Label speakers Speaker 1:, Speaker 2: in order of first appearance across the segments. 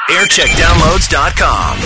Speaker 1: aircheckdownloads.com.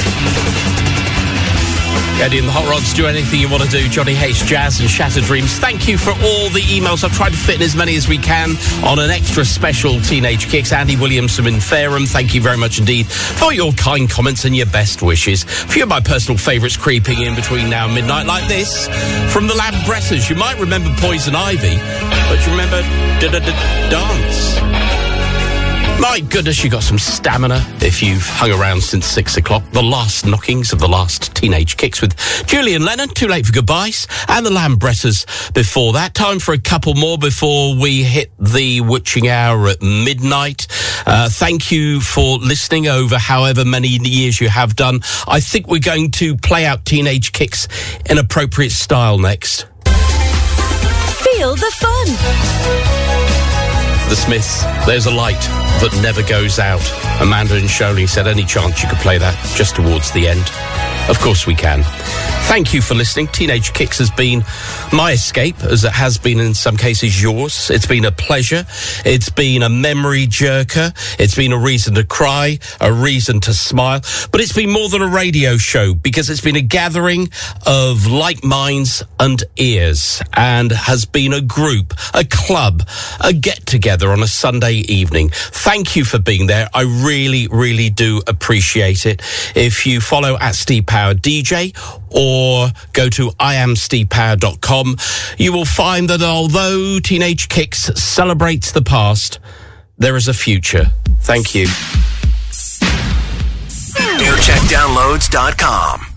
Speaker 2: Eddie and the Hot Rods, do anything you want to do. Johnny H, Jazz and Shattered Dreams. Thank you for all the emails. I've tried to fit in as many as we can on an extra special Teenage Kicks. Andy Williamson in Fareham, thank you very much indeed for your kind comments and your best wishes. A few of my personal favourites creeping in between now and midnight, like this from the Lambretters. You might remember Poison Ivy, but you remember Dance. My goodness, you got some stamina if you've hung around since 6 o'clock. The last knockings of the last Teenage Kicks with Julian Lennon, Too Late for Goodbyes, and the Lambretters before that. Time for a couple more before we hit the witching hour at midnight. Thank you for listening over however many years you have done. I think we're going to play out Teenage Kicks in appropriate style next.
Speaker 3: Feel the fun.
Speaker 2: The Smiths, There's a Light That Never Goes Out. Amanda and Shirley said any chance you could play that just towards the end. Of course we can. Thank you for listening. Teenage Kicks has been my escape, as it has been in some cases yours. It's been a pleasure. It's been a memory jerker. It's been a reason to cry, a reason to smile. But it's been more than a radio show, because it's been a gathering of like minds and ears, and has been a group, a club, a get-together on a Sunday evening. Thank you for being there. I really, really do appreciate it. If you follow at Steve Power DJ or go to iamstevepower.com, you will find that although Teenage Kicks celebrates the past, there is a future. Thank you.
Speaker 1: aircheckdownloads.com.